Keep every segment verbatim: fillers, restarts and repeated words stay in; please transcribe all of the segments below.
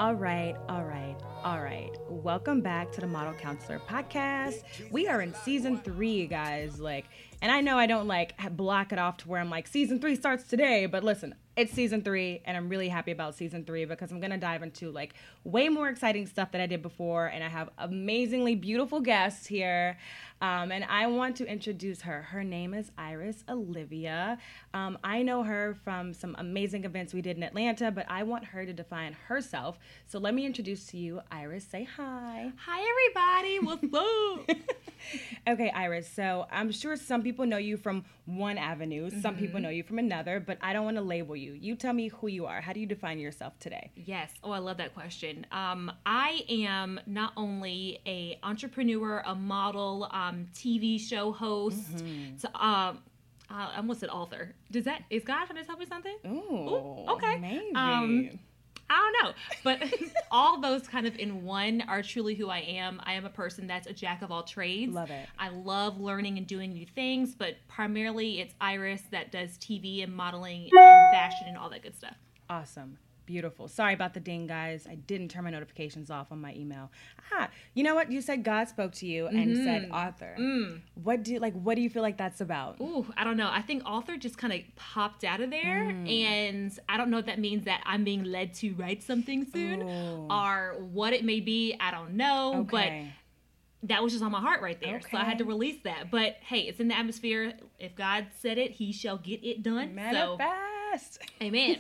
All right, all right, all right. Welcome back to the Model Counselor Podcast. We are in season three, guys. Like, and I know I don't like block it off to where I'm like, season three starts today, but listen, it's season three, and I'm really happy about season three because I'm gonna dive into like way more exciting stuff that I did before, and I have amazingly beautiful guests here. Um, and I want to introduce her. Her name is Iris Olivia. Um, I know her from some amazing events we did in Atlanta, but I want her to define herself. So let me introduce to you Iris. Say hi. Hi, everybody. What's up? Okay, Iris. So I'm sure some people know you from one avenue. Some mm-hmm. people know you from another, but I don't want to label you. You tell me who you are. How do you define yourself today? Yes. Oh, I love that question. Um, I am not only a entrepreneur, a model, um, T V show host, mm-hmm. to, um, uh, I almost said author. Does that, is God trying to tell me something? Ooh, Ooh okay. Maybe. Um, I don't know, but all those kind of in one are truly who I am. I am a person that's a jack of all trades. Love it. I love learning and doing new things, but primarily it's Iris that does T V and modeling and fashion and all that good stuff. Awesome. Beautiful. Sorry about the ding, guys. I didn't turn my notifications off on my email. Ah, you know what? You said God spoke to you and mm-hmm. said author. Mm. What do like? What do you feel like that's about? Ooh, I don't know. I think author just kind of popped out of there, mm. and I don't know if that means that I'm being led to write something soon, Ooh. Or what it may be. I don't know, okay. but that was just on my heart right there. Okay. So I had to release that. But hey, it's in the atmosphere. If God said it, He shall get it done. Manifest. So, amen.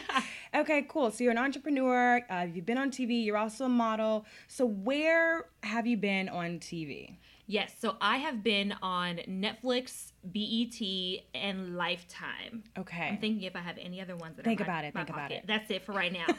Okay, cool. So you're an entrepreneur. Uh, you've been on T V. You're also a model. So where have you been on T V? Yes. So I have been on Netflix, B E T, and Lifetime. Okay. I'm thinking if I have any other ones that think are my, about it. my Think pocket. about it. That's it for right now.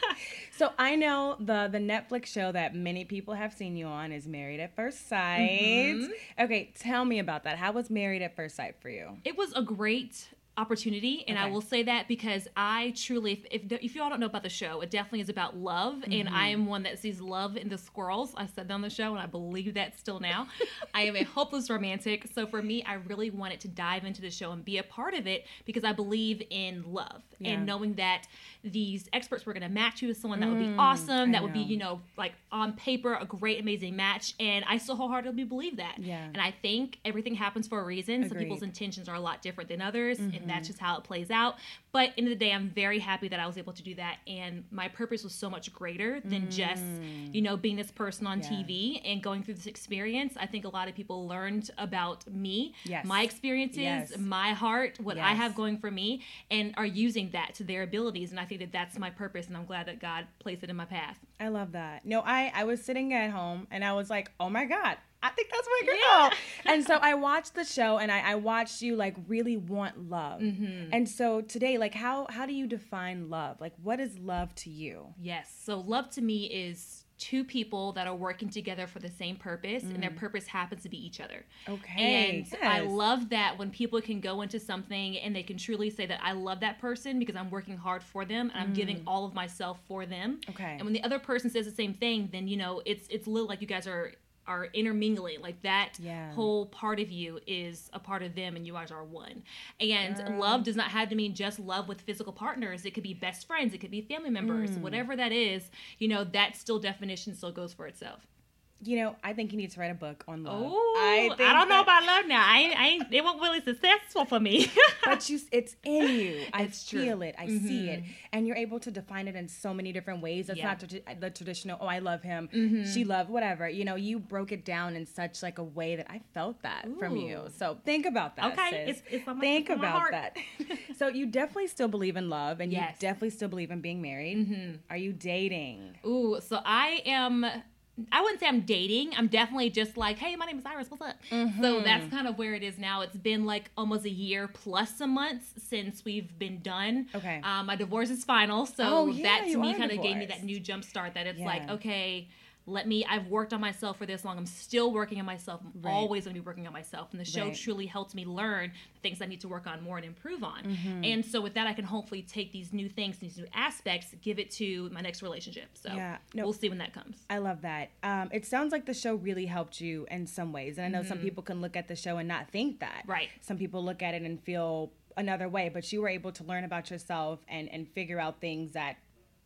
So I know the the Netflix show that many people have seen you on is Married at First Sight. Mm-hmm. Okay, tell me about that. How was Married at First Sight for you? It was a great opportunity, and okay. I will say that because I truly, if, if if you all don't know about the show, it definitely is about love, mm-hmm. and I am one that sees love in the squirrels. I said that on the show, and I believe that still now. I am a hopeless romantic, so for me, I really wanted to dive into the show and be a part of it because I believe in love, yeah. and knowing that these experts were going to match you with someone that would be mm, awesome, that I would know. be, you know, like on paper, a great, amazing match, and I still wholeheartedly believe that. Yeah. And I think everything happens for a reason. Agreed. Some people's intentions are a lot different than others, mm-hmm. and that's just how it plays out. But end of the day, I'm very happy that I was able to do that, and my purpose was so much greater than mm. just, you know, being this person on yeah. T V and going through this experience. I think a lot of people learned about me, yes. my experiences, yes. my heart, what yes. I have going for me, and are using that to their abilities. And I think that that's my purpose, and I'm glad that God placed it in my path. I love that. No, I, I was sitting at home, and I was like, oh my God, I think that's my girl. Yeah. And so I watched the show, and I, I watched you like really want love. Mm-hmm. And so today, like how how do you define love? Like what is love to you? Yes. So love to me is two people that are working together for the same purpose, mm. and their purpose happens to be each other. Okay. And yes. I love that when people can go into something and they can truly say that I love that person because I'm working hard for them and I'm mm. giving all of myself for them. Okay. And when the other person says the same thing, then, you know, it's it's a little like you guys are are intermingling, like that yeah. whole part of you is a part of them and you guys are one. And Girl. love does not have to mean just love with physical partners. It could be best friends, it could be family members, mm. whatever that is, you know, that still definition still goes for itself. You know, I think you need to write a book on love. Oh, I, I don't know about love now. I ain't, I ain't, it wasn't really successful for me. But you, it's in you. I it's feel true. it. I mm-hmm. see it. And you're able to define it in so many different ways. It's yeah. not tra- the traditional, oh, I love him. Mm-hmm. She loved, whatever. You know, you broke it down in such like a way that I felt that Ooh. from you. So think about that, okay. sis. It's, it's on my, think it's on my about heart. that. So you definitely still believe in love, and yes. you definitely still believe in being married. Mm-hmm. Are you dating? Ooh, so I am... I wouldn't say I'm dating. I'm definitely just like, hey, my name is Iris. What's up? Mm-hmm. So that's kind of where it is now. It's been like almost a year plus some months since we've been done. Okay. Um, my divorce is final. So oh, yeah, that to me kind of gave me that new jump start that it's yeah. like, okay, let me, I've worked on myself for this long. I'm still working on myself. I'm right. always going to be working on myself. And the show right. truly helped me learn the things I need to work on more and improve on. Mm-hmm. And so with that, I can hopefully take these new things, these new aspects, give it to my next relationship. So yeah. no, we'll see when that comes. I love that. Um, it sounds like the show really helped you in some ways. And I know mm-hmm. some people can look at the show and not think that. Right. Some people look at it and feel another way, but you were able to learn about yourself and, and figure out things that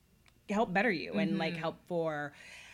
help better you mm-hmm. and like help for.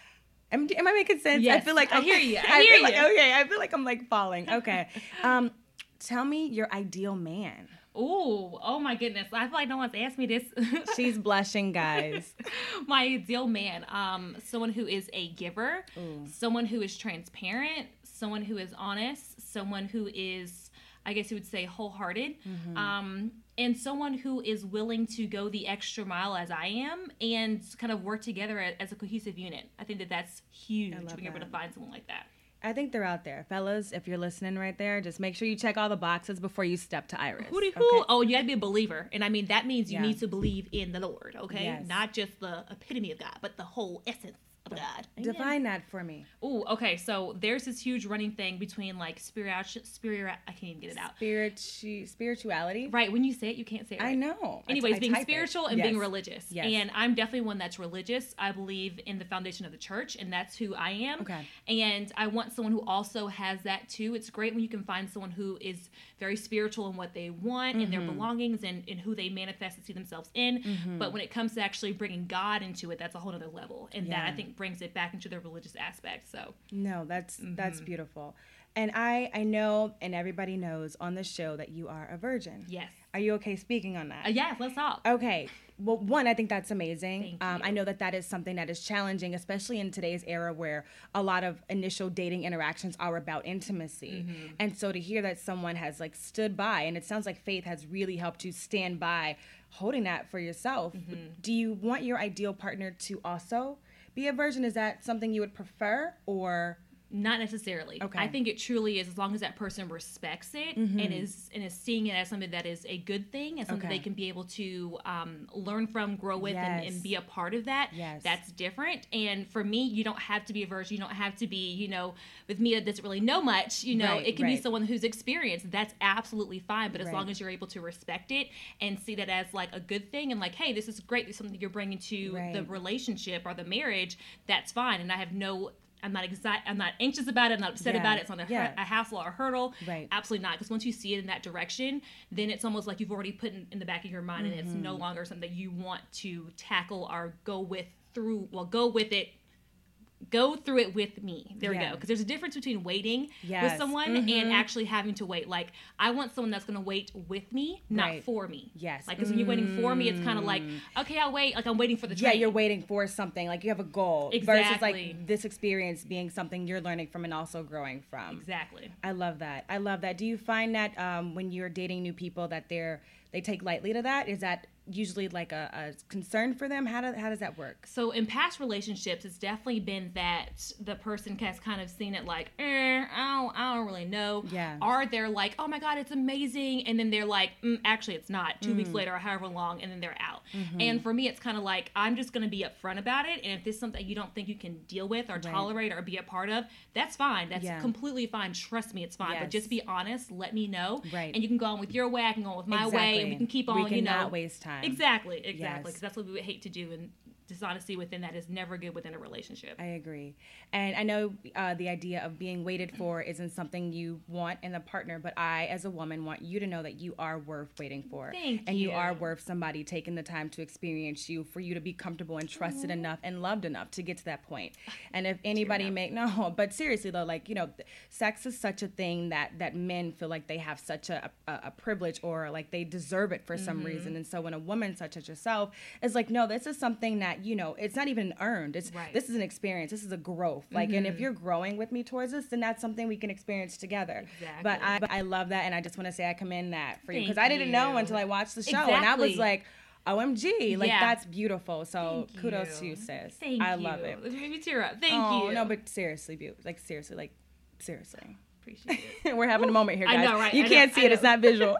Am, am I making sense? Yes, I feel like I I'm, hear you. I, I hear feel you. Like, okay, I feel like I'm like falling. Okay, um, tell me your ideal man. Ooh, oh my goodness. I feel like no one's asked me this. She's blushing, guys. My ideal man, um, someone who is a giver, Ooh. someone who is transparent, someone who is honest, someone who is, I guess you would say, wholehearted, mm-hmm. um, and someone who is willing to go the extra mile as I am and kind of work together as a cohesive unit. I think that that's huge when you're able to find someone like that. I think they're out there. Fellas, if you're listening right there, just make sure you check all the boxes before you step to Iris. Hooty hoo. Okay? Oh, you got to be a believer. And I mean, that means you yeah. need to believe in the Lord, okay? Yes. Not just the epitome of God, but the whole essence of God. Define that for me. Ooh, okay. So there's this huge running thing between like spirit, spirit. I can't even get it out. Spiritu- spirituality. Right. When you say it, you can't say it right. I know. Anyways, I t- being I spiritual it. and yes. being religious. Yes. And I'm definitely one that's religious. I believe in the foundation of the church, and that's who I am. Okay. And I want someone who also has that too. It's great when you can find someone who is very spiritual in what they want and mm-hmm. their belongings and, and who they manifest and see themselves in. Mm-hmm. But when it comes to actually bringing God into it, that's a whole other level. And yeah. that I think brings it back into the religious aspect. So no, that's mm-hmm. that's beautiful. And I I know, and everybody knows on the show that you are a virgin. Yes. Are you okay speaking on that? Uh, yes, let's talk. Okay. Well, one, I think that's amazing. Thank um, you. I know that that is something that is challenging, especially in today's era where a lot of initial dating interactions are about intimacy. Mm-hmm. And so to hear that someone has like stood by, and it sounds like Faith has really helped you stand by holding that for yourself. Mm-hmm. Do you want your ideal partner to also be a virgin? Is that something you would prefer, or? Not necessarily. Okay. I think it truly is, as long as that person respects it mm-hmm. and is and is seeing it as something that is a good thing and something okay. they can be able to um, learn from, grow with, yes. and, and be a part of that. Yes. That's different. And for me, you don't have to be a virgin. You don't have to be, you know, with me that doesn't really know much. You know, right, it can right. be someone who's experienced. That's absolutely fine. But as right. long as you're able to respect it and see that as like a good thing and like, hey, this is great. This is something you're bringing to right. the relationship or the marriage. That's fine. And I have no. I'm not exi- I'm not anxious about it. I'm not upset yeah. about it. It's not a, yeah. a hassle or a hurdle. Right. Absolutely not. Because once you see it in that direction, then it's almost like you've already put in, in the back of your mind, mm-hmm. and it's no longer something that you want to tackle or go with through. Well, go with it. Go through it with me. There yeah. we go. Because there's a difference between waiting yes. with someone mm-hmm. and actually having to wait. Like, I want someone that's going to wait with me, not right. for me. Yes. Like, because when you're waiting for me, it's kind of like, okay, I'll wait. Like, I'm waiting for the train. Yeah, you're waiting for something. Like, you have a goal. Exactly. Versus, like, this experience being something you're learning from and also growing from. Exactly. I love that. I love that. Do you find that um, when you're dating new people that they're they take lightly to that? Is that usually like a, a concern for them? How, do, how does that work? So in past relationships, it's definitely been that the person has kind of seen it like, eh, I don't, I don't really know. Yeah. Or they're like, oh my God, it's amazing. And then they're like, mm, actually, it's not. Two mm. weeks later or however long, and then they're out. Mm-hmm. And for me, it's kind of like, I'm just going to be upfront about it. And if this is something you don't think you can deal with or right. tolerate or be a part of, that's fine. That's yeah. completely fine. Trust me, it's fine. Yes. But just be honest. Let me know. Right. And you can go on with your way. I can go on with my exactly. way. And we can keep on, we can you know. not waste time. Exactly. Exactly. Because yes. that's what we would hate to do. And dishonesty within that is never good within a relationship. I agree. And I know uh, the idea of being waited for isn't something you want in a partner, but I, as a woman, want you to know that you are worth waiting for. Thank and you. you are worth somebody taking the time to experience you, for you to be comfortable and trusted mm-hmm. enough and loved enough to get to that point. And if anybody make, no, but seriously though, like, you know, sex is such a thing that, that men feel like they have such a, a, a privilege, or like they deserve it for mm-hmm. some reason. And so when a woman such as yourself is like, no, this is something that, you know, it's not even earned. It's right. This is an experience. This is a growth. Like, mm-hmm. and if you're growing with me towards this, then that's something we can experience together. Exactly. But I, but I love that, and I just want to say I commend that for you, because Thank I didn't you. know until I watched the show, exactly. and I was like, O M G, like yeah. that's beautiful. So Thank kudos you. to you, sis. Thank I you. love it. It made me tear up. Thank oh, you. No, but seriously, beautiful. Like seriously, like seriously. Appreciate it. We're having Ooh, a moment here, guys. I know, right? You I can't know, see I it; know. it's not visual.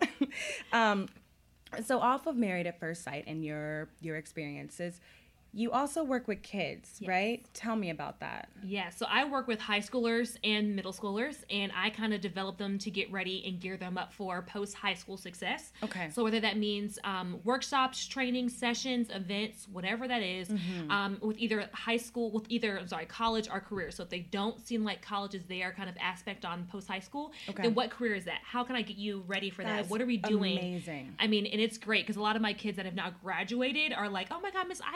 um, so off of Married at First Sight and your your experiences, you also work with kids, yes. right? Tell me about that. Yeah, so I work with high schoolers and middle schoolers, and I kind of develop them to get ready and gear them up for post-high school success. Okay. So whether that means um, workshops, training, sessions, events, whatever that is, mm-hmm. um, with either high school, with either, I'm sorry, college or career. So if they don't seem like college is their kind of aspect on post-high school, okay. then what career is that? How can I get you ready for That's that? What are we doing? Amazing. I mean, and it's great because a lot of my kids that have now graduated are like, oh my God, Miss Iris, I'm doing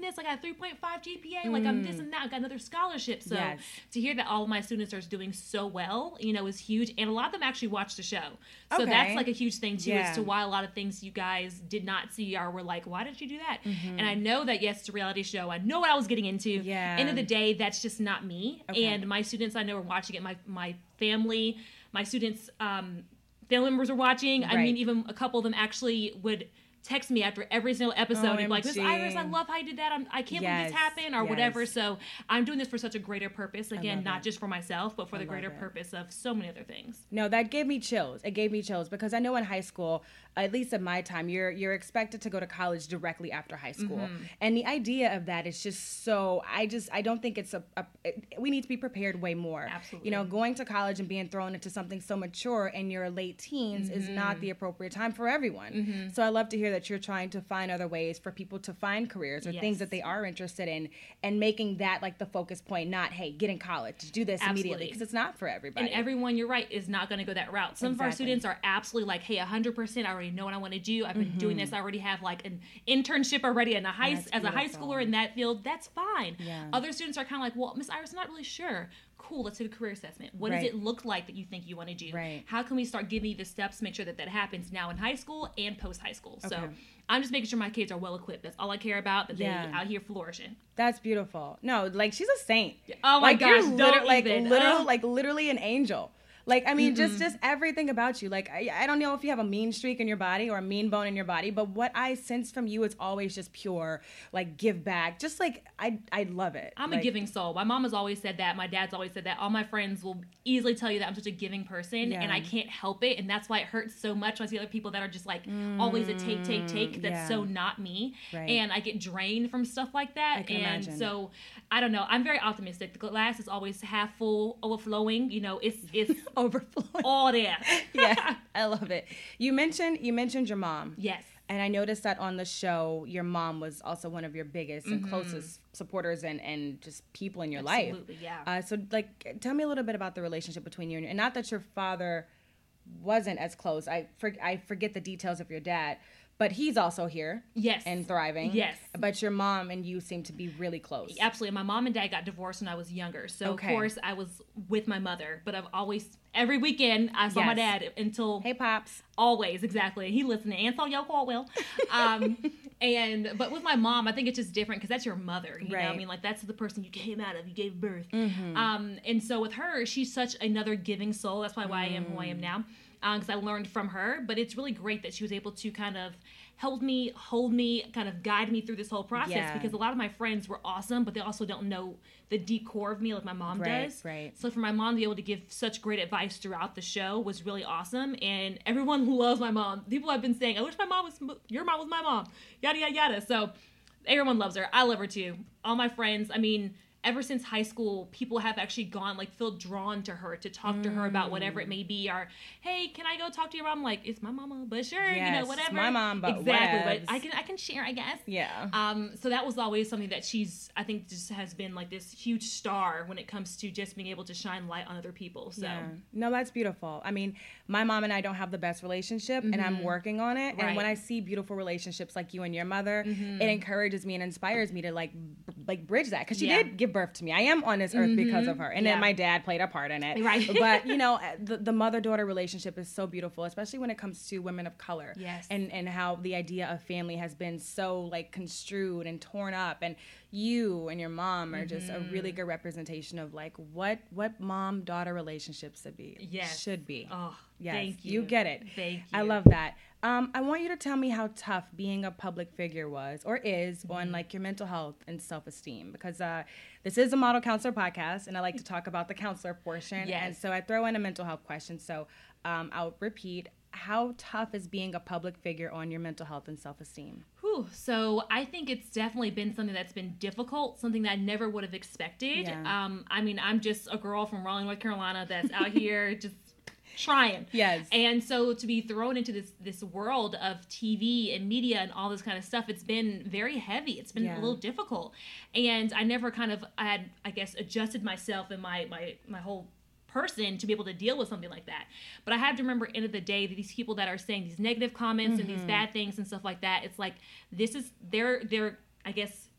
this. I got a three point five G P A. Like, mm. I'm this and that. I got another scholarship. So yes. to hear that all of my students are doing so well, you know, is huge. And a lot of them actually watch the show. So okay. that's like a huge thing, too, yeah. as to why a lot of things you guys did not see or were like, why did you do that? Mm-hmm. And I know that, yes, it's a reality show. I know what I was getting into. Yeah. End of the day, that's just not me. Okay. And my students, I know, are watching it. My, my family, my students, um, family members are watching. Right. I mean, even a couple of them actually would text me after every single episode and be like, Miss Iris, I love how you did that. I'm, I can't yes. believe this happened or yes. whatever. So I'm doing this for such a greater purpose. Again, not it. just for myself, but for I the greater it. purpose of so many other things. No, that gave me chills. It gave me chills because I know in high school, at least in my time, you're you're expected to go to college directly after high school. Mm-hmm. And the idea of that is just so, I just, I don't think it's a, a it, we need to be prepared way more. Absolutely. You know, going to college and being thrown into something so mature in your late teens mm-hmm. is not the appropriate time for everyone. Mm-hmm. So I love to hear that you're trying to find other ways for people to find careers or yes. things that they are interested in and making that like the focus point, not, hey, get in college, do this absolutely. immediately, because it's not for everybody. And everyone, you're right, is not going to go that route. Some exactly. of our students are absolutely like, hey, one hundred percent, I already know what I want to do. I've been mm-hmm. doing this. I already have like an internship already in a high, as beautiful. a high schooler in that field. That's fine. Yeah. Other students are kind of like, well, Miss Iris, I'm not really sure. Cool, let's do a career assessment. What right. does it look like that you think you want to do? Right. How can we start giving you the steps to make sure that that happens now in high school and post-high school? Okay. So I'm just making sure my kids are well-equipped. That's all I care about, that yeah. they're out here flourishing. That's beautiful. No, like, she's a saint. Oh, my like, gosh, you're don't liter- like, even. literal, oh. like, literally an angel. Like, I mean, mm-hmm. just just everything about you. Like, I, I don't know if you have a mean streak in your body or a mean bone in your body, but what I sense from you is always just pure, like, give back. Just, like, I I love it. I'm like, a giving soul. My mom has always said that. My dad's always said that. All my friends will easily tell you that I'm such a giving person, yeah. and I can't help it, and that's why it hurts so much when I see other people that are just, like, mm, always a take, take, take. That's yeah. so not me. Right. And I get drained from stuff like that. I can and imagine. So, I don't know. I'm very optimistic. The glass is always half full, overflowing. You know, it's it's overflowing. All there. Yeah, I love it. You mentioned you mentioned your mom. Yes. And I noticed that on the show, your mom was also one of your biggest and mm-hmm. closest supporters and, and just people in your Absolutely, life. Absolutely, yeah. Uh, so, like, tell me a little bit about the relationship between you and, and not that your father wasn't as close. I for, I forget the details of your dad, but he's also here. Yes. And thriving. Yes. But your mom and you seem to be really close. Absolutely. My mom and dad got divorced when I was younger. So, okay. of course, I was with my mother. But I've always, every weekend, I saw yes. my dad until... Hey, Pops. Always, exactly. He listened, and saw Yo Caldwell. Um, and, but with my mom, I think it's just different because that's your mother. You right. know, I mean, like, that's the person you came out of. You gave birth. Mm-hmm. Um, and so with her, she's such another giving soul. That's why, why mm. I am who I am now. Because um, I learned from her. But it's really great that she was able to kind of help me, hold me, kind of guide me through this whole process. Yeah. Because a lot of my friends were awesome, but they also don't know the deep core of me like my mom right, does. Right. So for my mom to be able to give such great advice throughout the show was really awesome. And everyone who loves my mom, people have been saying, I wish my mom was, your mom was my mom, yada, yada, yada. So everyone loves her. I love her too. All my friends, I mean... Ever since high school, people have actually gone, like, feel drawn to her, to talk mm. to her about whatever it may be, or, hey, can I go talk to your mom? I'm like, it's my mama, but sure, yes, you know, whatever. It's my mom, but exactly, whatevs. But I can, I can share, I guess. Yeah. Um. So that was always something that she's, I think, just has been like this huge star when it comes to just being able to shine light on other people. So. Yeah. No, that's beautiful. I mean, my mom and I don't have the best relationship, mm-hmm. and I'm working on it. Right. And when I see beautiful relationships like you and your mother, mm-hmm. it encourages me and inspires me to like, b- like bridge that, because she yeah. did give birth to me. I am on this earth mm-hmm. because of her, and yeah. then my dad played a part in it. Right. But you know, the, the mother-daughter relationship is so beautiful, especially when it comes to women of color. Yes. And and how the idea of family has been so like construed and torn up, and you and your mom are mm-hmm. just a really good representation of like what what mom-daughter relationships should be. Yes. Should be. Oh, yes. Thank you. You get it. Thank you. I love that. Um, I want you to tell me how tough being a public figure was or is mm-hmm. on like your mental health and self-esteem, because uh, this is a Model Counselor podcast, and I like to talk about the counselor portion. Yes. And so I throw in a mental health question. So um, I'll repeat. How tough is being a public figure on your mental health and self-esteem? Whew. So I think it's definitely been something that's been difficult, something that I never would have expected. Yeah. Um, I mean, I'm just a girl from Raleigh, North Carolina that's out here just trying. Yes. And so to be thrown into this this world of T V and media and all this kind of stuff, it's been very heavy. It's been yeah. a little difficult. And I never kind of I had, I guess, adjusted myself and my my my whole person to be able to deal with something like that. But I have to remember, end of the day, that these people that are saying these negative comments mm-hmm. and these bad things and stuff like that, it's like, this is, they're, they're, I guess,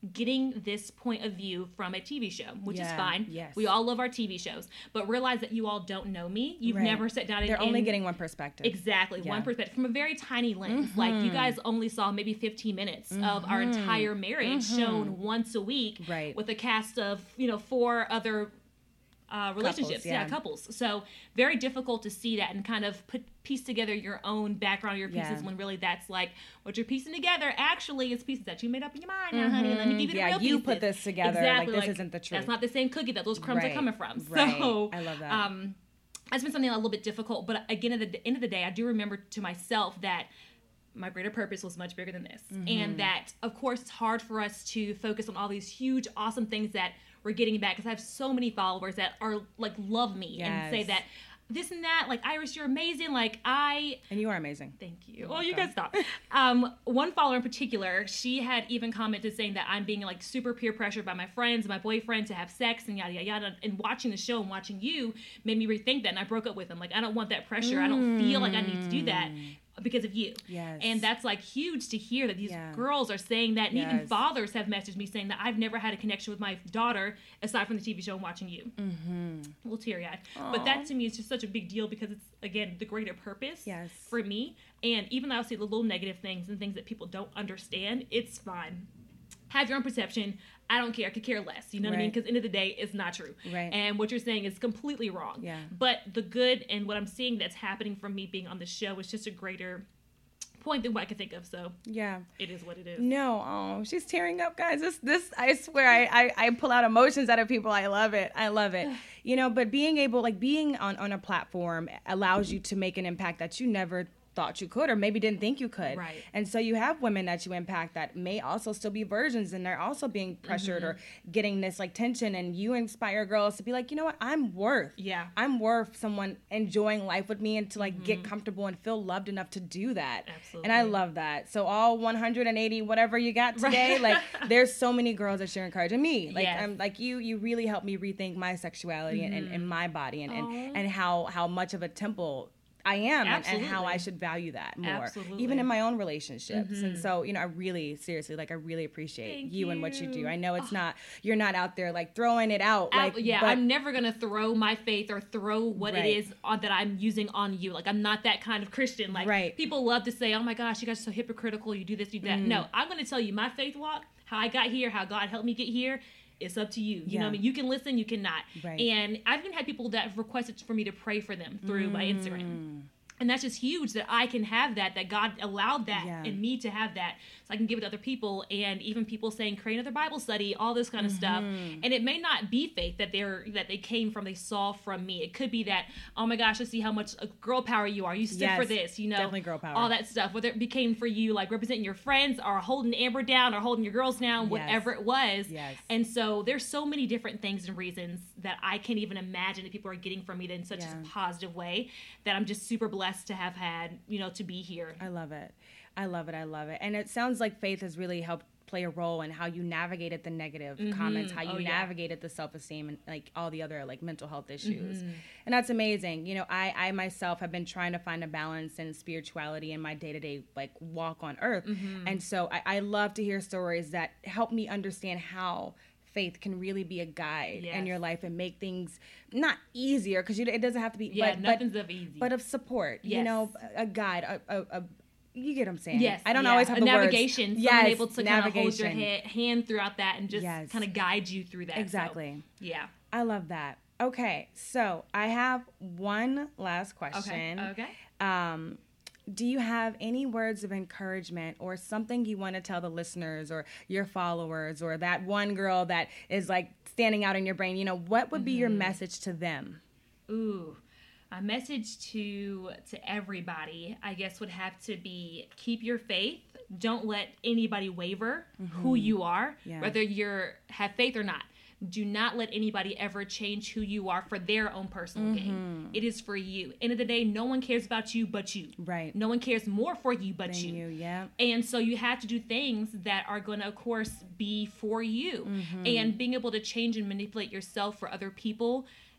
getting this point of view from a T V show, which yeah, is fine. Yes. We all love our T V shows, but realize that you all don't know me. You've right. never sat down and... They're only getting one perspective. Exactly, yeah. one perspective from a very tiny lens. Mm-hmm. Like, you guys only saw maybe fifteen minutes mm-hmm. of our entire marriage mm-hmm. shown once a week right. with a cast of, you know, four other Uh, relationships, couples, yeah. yeah, couples. So very difficult to see that and kind of put piece together your own background, your pieces, yeah. when really that's like what you're piecing together. Actually, it's pieces that you made up in your mind. Mm-hmm. Now, honey, let me give you the yeah, real you pieces. put this together. Exactly. Like, this like, isn't the truth. That's not the same cookie that those crumbs right. are coming from. So right. I love that. Um, it's been something a little bit difficult, but again, at the end of the day, I do remember to myself that my greater purpose was much bigger than this. Mm-hmm. And that, of course, it's hard for us to focus on all these huge, awesome things that we're getting back, because I have so many followers that are like, love me yes. and say that this and that, like, Iris, you're amazing. Like, I... And you are amazing. Thank you. Well, you guys stop. um, one follower in particular, she had even commented saying that I'm being like super peer pressured by my friends, my boyfriend to have sex and yada, yada, yada. And watching the show and watching you made me rethink that. And I broke up with him. Like, I don't want that pressure. Mm. I don't feel like I need to do that because of you. Yes. And that's like huge to hear that these yeah. girls are saying that. And yes. even fathers have messaged me saying that I've never had a connection with my daughter aside from the T V show and watching you. Mm-hmm. A little teary-eyed. But that to me is just such a big deal because it's, again, the greater purpose yes. for me. And even though I see the little negative things and things that people don't understand, it's fine. Have your own perception. I don't care. I could care less. You know what right. I mean? Because at the end of the day, it's not true. Right. And what you're saying is completely wrong. Yeah. But the good and what I'm seeing that's happening from me being on the show is just a greater point than what I could think of. So yeah, it is what it is. No, oh, she's tearing up, guys. This, this, I swear, I, I, I pull out emotions out of people. I love it. I love it. You know, but being able, like being on, on a platform allows you to make an impact that you never thought you could, or maybe didn't think you could. Right. And so you have women that you impact that may also still be virgins, and they're also being pressured mm-hmm. or getting this like tension, and you inspire girls to be like, you know what, I'm worth. Yeah. I'm worth someone enjoying life with me and to like mm-hmm. get comfortable and feel loved enough to do that. Absolutely. And I love that. So all one hundred eighty whatever you got today, like there's so many girls that you're encouraging me. Like yes. I'm like you you really helped me rethink my sexuality mm-hmm. and, and, and my body and, and, and how how much of a temple I am and, and how I should value that more, Absolutely. even in my own relationships. Mm-hmm. And so, you know, I really, seriously, like, I really appreciate Thank you, you and what you do. I know it's oh. not, you're not out there like throwing it out. Like, yeah, but, I'm never going to throw my faith or throw what right. it is on, that I'm using on you. Like, I'm not that kind of Christian. Like, right. people love to say, oh my gosh, you guys are so hypocritical. You do this, you do that. Mm. No, I'm going to tell you my faith walk, how I got here, how God helped me get here. It's up to you. You yeah. know what I mean? You can listen, you cannot. Right. And I've even had people that have requested for me to pray for them through mm. my Instagram. And that's just huge that I can have that, that God allowed that yeah. in me to have that. So I can give it to other people, and even people saying, create another Bible study, all this kind of mm-hmm. stuff. And it may not be faith that they're, that they came from, they saw from me. It could be that, oh my gosh, let's see how much girl power you are. You stood yes, for this, you know, definitely girl power. All that stuff. Whether it became for you, like representing your friends or holding Amber down or holding your girls down, yes. whatever it was. Yes. And so there's so many different things and reasons that I can't even imagine that people are getting from me in such yeah. a positive way, that I'm just super blessed to have had, you know, to be here. I love it. I love it. I love it. And it sounds like faith has really helped play a role in how you navigated the negative mm-hmm. comments, how you oh, yeah. navigated the self-esteem and like all the other like mental health issues. Mm-hmm. And that's amazing. You know, I, I myself have been trying to find a balance in spirituality in my day-to-day like walk on earth. Mm-hmm. And so I, I love to hear stories that help me understand how faith can really be a guide yes. in your life and make things not easier, because it doesn't have to be yeah but, nothing's but, of easy but of support. Yes. You know, a guide, a, a, a you get what I'm saying? Yes. I don't yeah. always have a the navigation. words. Someone yes, able to kind of hold your ha- hand throughout that and just yes. kind of guide you through that. Exactly. So, yeah. I love that. Okay, so I have one last question. Okay. Okay. Um, do you have any words of encouragement or something you want to tell the listeners or your followers or that one girl that is like standing out in your brain? You know, what would be mm-hmm. your message to them? Ooh. A message to to everybody, I guess, would have to be keep your faith. Don't let anybody waver mm-hmm. who you are, yeah. whether you're have faith or not. Do not let anybody ever change who you are for their own personal mm-hmm. gain. It is for you. End of the day, no one cares about you but you. Right. No one cares more for you but Than you. you. Yeah. And so you have to do things that are going to, of course, be for you. Mm-hmm. And being able to change and manipulate yourself for other people,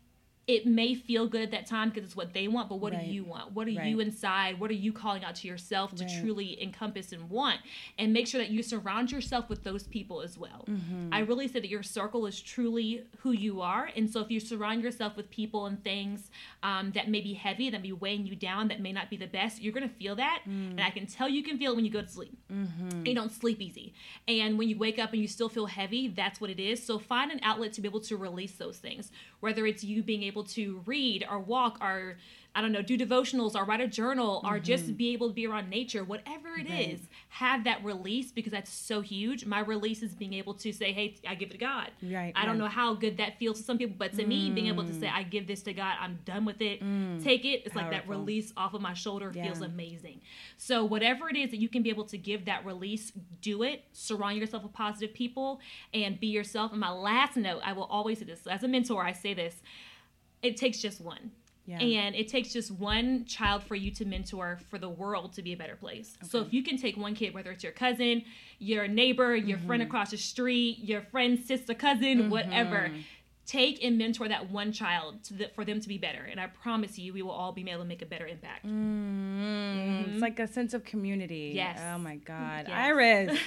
it may feel good at that time because it's what they want, but what right. do you want? What are right. you inside? What are you calling out to yourself to right. truly encompass and want? And make sure that you surround yourself with those people as well. Mm-hmm. I really say that your circle is truly who you are. And so if you surround yourself with people and things um, that may be heavy, that may be weighing you down, that may not be the best, you're going to feel that. Mm. And I can tell you can feel it when you go to sleep. Mm-hmm. You don't sleep easy. And when you wake up and you still feel heavy, that's what it is. So find an outlet to be able to release those things, whether it's you being able to read or walk or, I don't know, do devotionals or write a journal mm-hmm. or just be able to be around nature, whatever it right. is, have that release, because that's so huge. My release is being able to say, hey, I give it to God. Right, I don't right. know how good that feels to some people, but to mm. me, being able to say, I give this to God, I'm done with it, mm. take it, it's Powerful. Like that release off of my shoulder yeah. feels amazing. So whatever it is that you can be able to give that release, do it. Surround yourself with positive people and be yourself. And my last note, I will always say this, as a mentor, I say this, it takes just one. Yeah. And it takes just one child for you to mentor for the world to be a better place. Okay. So if you can take one kid, whether it's your cousin, your neighbor, your mm-hmm. friend across the street, your friend's sister, cousin, mm-hmm. whatever, take and mentor that one child to the, for them to be better. And I promise you, we will all be able to make a better impact. Mm-hmm. Mm-hmm. It's like a sense of community. Yes. Oh, my God. Yes. Iris.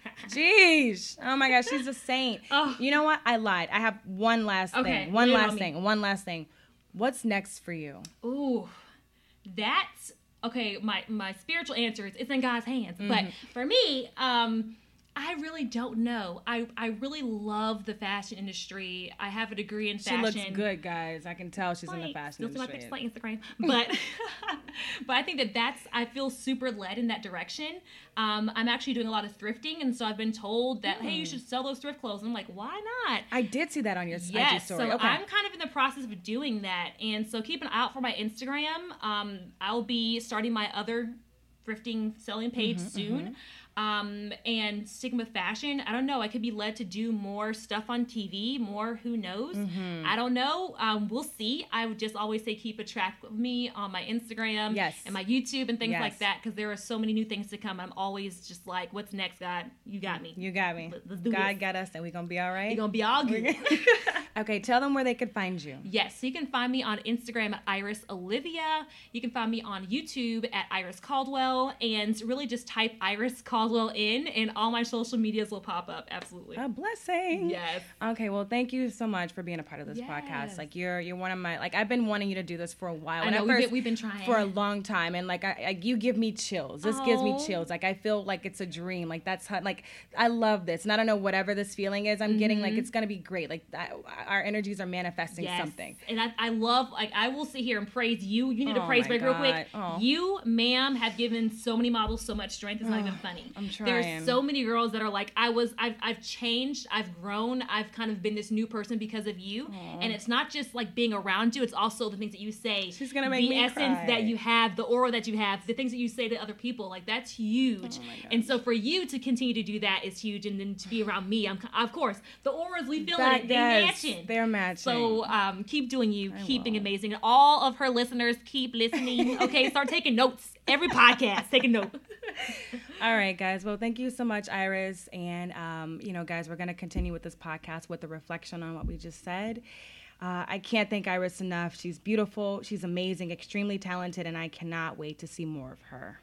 Jeez. Oh, my gosh. She's a saint. Oh. You know what? I lied. I have one last okay. thing. One Lay last thing. One last thing. What's next for you? Ooh, that's okay. My my spiritual answer is it's in God's hands. Mm-hmm. But for me, um, I really don't know. I, I really love the fashion industry. I have a degree in fashion. She looks good, guys. I can tell she's like, in the fashion industry. Still see my pictures like Instagram. But, but I think that that's, I feel super led in that direction. Um, I'm actually doing a lot of thrifting. And so I've been told that, mm. hey, you should sell those thrift clothes. And I'm like, why not? I did see that on your yes, I G story. So okay. I'm kind of in the process of doing that. And so keep an eye out for my Instagram. Um, I'll be starting my other thrifting selling page mm-hmm, soon. Mm-hmm. Um, and sticking with fashion, I don't know. I could be led to do more stuff on T V, more, who knows? Mm-hmm. I don't know. Um, we'll see. I would just always say keep a track of me on my Instagram yes. and my YouTube and things yes. like that, because there are so many new things to come. I'm always just like, what's next, God? You got me. You got me. Let's do God this. got us, and we're going to be all right? We're going to be all good. Okay, tell them where they could find you. Yes, so you can find me on Instagram at Iris Olivia. You can find me on YouTube at Iris Caldwell, and really just type Iris Caldwell in, and all my social medias will pop up. Absolutely. A blessing. Yes. Okay, well, thank you so much for being a part of this yes. podcast. Like, you're you're one of my, like, I've been wanting you to do this for a while. I when know, I we've, first, been, we've been trying. For a long time, and, like, I, I, you give me chills. This oh. gives me chills. Like, I feel like it's a dream. Like, that's how, like, I love this. And I don't know, whatever this feeling is I'm mm-hmm. getting, like, it's going to be great. Like, that, our energies are manifesting yes. something. And I, I love, like, I will sit here and praise you. You need oh to praise break real quick. Oh. You, ma'am, have given so many models so much strength. It's oh, not even funny. I'm trying. There's so many girls that are like, I was, I've, I've changed, I've grown, I've kind of been this new person because of you. Aww. And it's not just like being around you, it's also the things that you say. She's gonna make the me essence cry. That you have, the aura that you have, the things that you say to other people. Like, that's huge. Oh and so for you to continue to do that is huge. And then to be around me, I'm, of course, the auras, we feel it, they yes, matching. They're matching. So um, keep doing you, I keep being will. amazing. And all of her listeners, keep listening. Okay, start taking notes. Every podcast, take a note. All right, guys. Well, thank you so much, Iris. And, um, you know, guys, we're going to continue with this podcast with a reflection on what we just said. Uh, I can't thank Iris enough. She's beautiful. She's amazing, extremely talented, and I cannot wait to see more of her.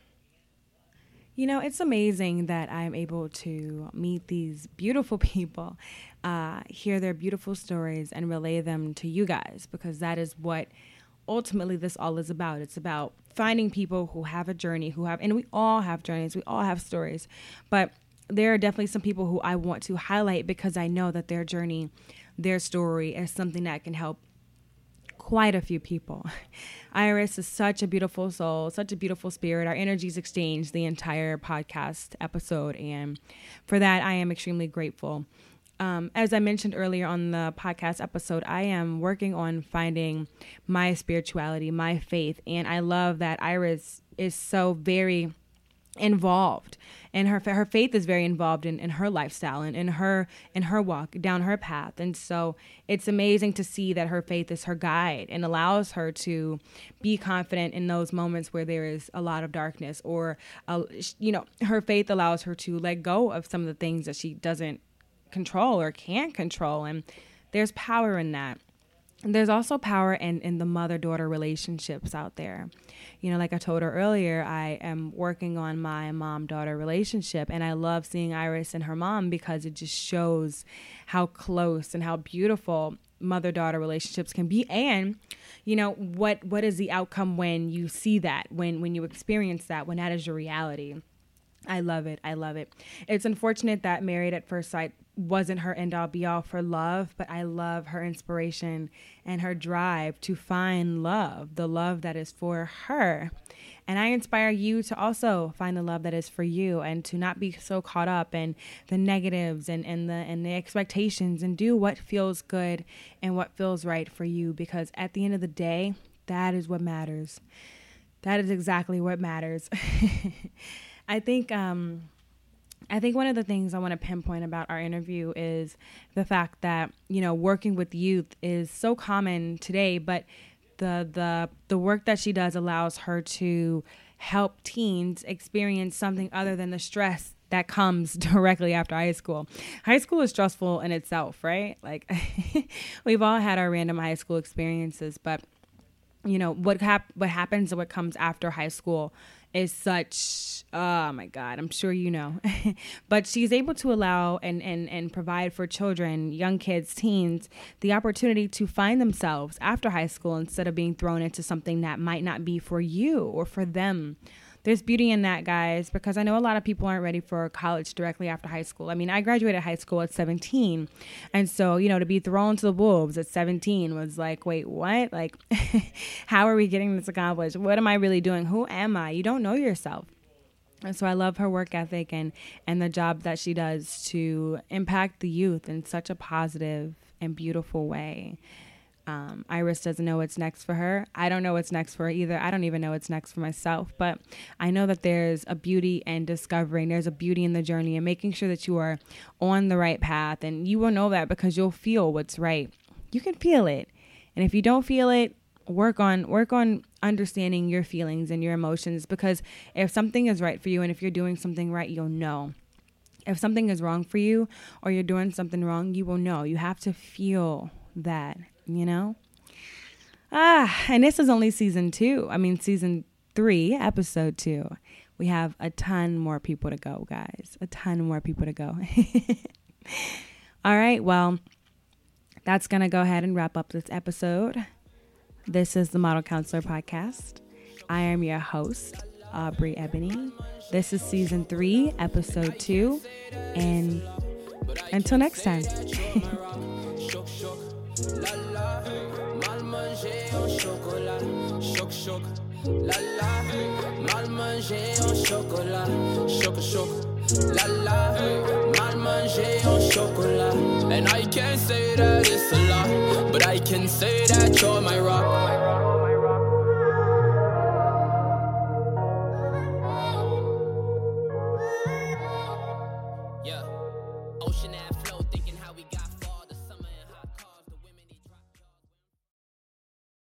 You know, it's amazing that I'm able to meet these beautiful people, uh, hear their beautiful stories, and relay them to you guys, because that is what ultimately this all is about. It's about finding people who have a journey, who have, and we all have journeys, we all have stories, but there are definitely some people who I want to highlight because I know that their journey, their story is something that can help quite a few people. Iris is such a beautiful soul, such a beautiful spirit. Our energies exchanged the entire podcast episode, and for that, I am extremely grateful. Um, as I mentioned earlier on the podcast episode, I am working on finding my spirituality, my faith, and I love that Iris is so very involved, and her her faith is very involved in, in her lifestyle and in her in her walk down her path. And so it's amazing to see that her faith is her guide and allows her to be confident in those moments where there is a lot of darkness, or uh, you know, her faith allows her to let go of some of the things that she doesn't control or can't control, and there's power in that. there's also power in, in the mother-daughter relationships out there. You know, like I told her earlier, I am working on my mom-daughter relationship, and I love seeing Iris and her mom because it just shows how close and how beautiful mother-daughter relationships can be. And, you know, what what is the outcome when you see that, when when you experience that, when that is your reality. I love it. I love it. It's unfortunate that Married at First Sight wasn't her end all be all for love, but I love her inspiration and her drive to find love, the love that is for her. And I inspire you to also find the love that is for you, and to not be so caught up in the negatives and, and the and the expectations, and do what feels good and what feels right for you, because at the end of the day, that is what matters. That is exactly what matters. I think um, I think one of the things I want to pinpoint about our interview is the fact that, you know, working with youth is so common today, but the the the work that she does allows her to help teens experience something other than the stress that comes directly after high school. High school is stressful in itself, right? Like we've all had our random high school experiences, but you know, what hap- what happens and what comes after high school is such, oh my God, I'm sure you know. But she's able to allow and, and, and provide for children, young kids, teens, the opportunity to find themselves after high school instead of being thrown into something that might not be for you or for them. There's beauty in that, guys, because I know a lot of people aren't ready for college directly after high school. I mean, I graduated high school at seventeen. And so, you know, to be thrown to the wolves at seventeen was like, wait, what? Like, how are we getting this accomplished? What am I really doing? Who am I? You don't know yourself. And so I love her work ethic and, and the job that she does to impact the youth in such a positive and beautiful way. Um, Iris doesn't know what's next for her. I don't know what's next for her either. I don't even know what's next for myself. But I know that there's a beauty in discovering. There's a beauty in the journey and making sure that you are on the right path. And you will know that because you'll feel what's right. You can feel it. And if you don't feel it, work on work on understanding your feelings and your emotions. Because if something is right for you and if you're doing something right, you'll know. If something is wrong for you or you're doing something wrong, you will know. You have to feel that. You know? Ah, and this is only season two. I mean, season three, episode two. We have a ton more people to go, guys. A ton more people to go. All right. Well, that's going to go ahead and wrap up this episode. This is the Model Counselor Podcast. I am your host, Aubrey Ebony. This is season three, episode two. And until next time. La la, mal mangé en chocolat, choc choc. La la, mal mangé en chocolat, choc choc. La la, mal mangé en chocolat. And I can't say that it's a lot, but I can say that you're my rock. Yeah, Ocean Ave flow.